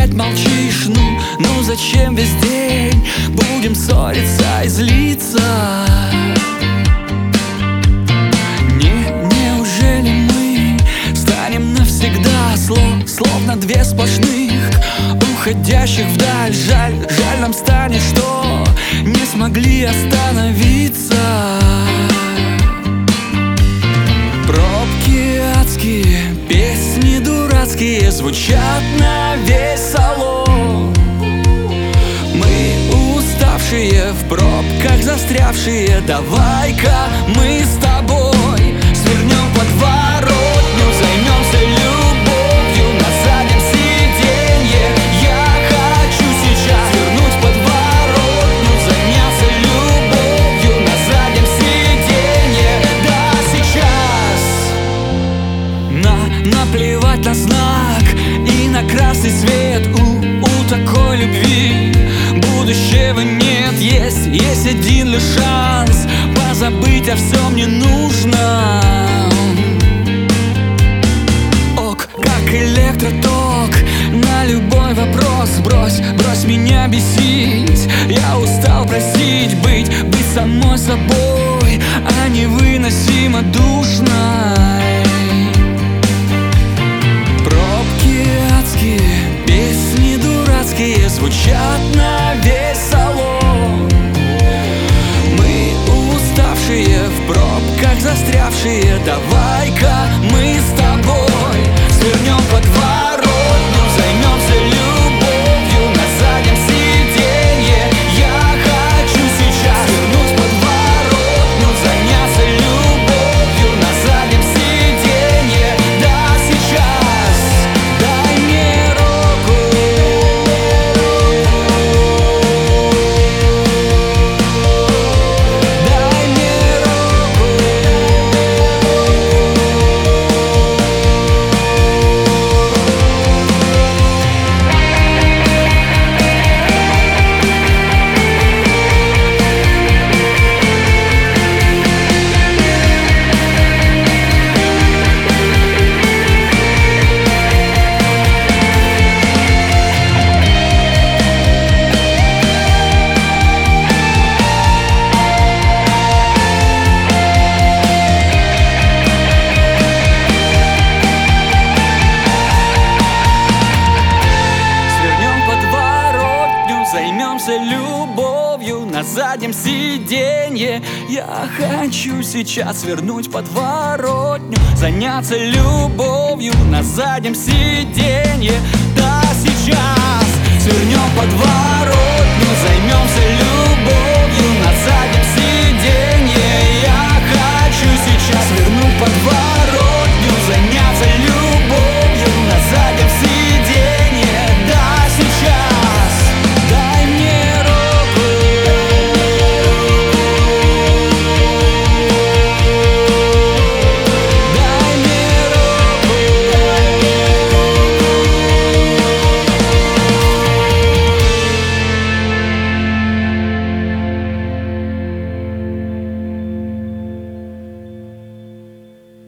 опять молчишь, ну зачем весь день будем ссориться и злиться? Неужели мы станем навсегда словно две сплошных, уходящих вдаль? Жаль нам станет, что не смогли остановиться. Пробки адские, песни дурацкие звучат на весь салон. Мы уставшие, в пробках застрявшие. Давай-ка мы с тобой свернем подворотню, займемся любовью на заднем сиденье. Я хочу сейчас свернуть подворотню, заняться любовью на заднем сиденье. Да, сейчас наплевать на знак и на красный свет. У такой любви будущего нет. Есть один лишь шанс позабыть о всем ненужном. Ок, как электроток, на любой вопрос брось меня бесить. Я устал просить быть самой собой, а невыносимо душной. Пробки адские, песни дурацкие звучат на весь салон. Мы уставшие, в пробках застрявшие. Давай-ка мы с тобой свернем подворотню, займемся любовью на заднем сиденье. Я хочу сейчас свернуть подворотню, заняться любовью на заднем сиденье. Да, сейчас дай мне руку. Дай мне руку. Займемся любовью на заднем сиденье. Я хочу сейчас свернуть подворотню, заняться любовью на заднем сиденье. Да, сейчас свернем подворотню, займемся любовью на заднем сиденье. Я хочу сейчас свернуть подворотню.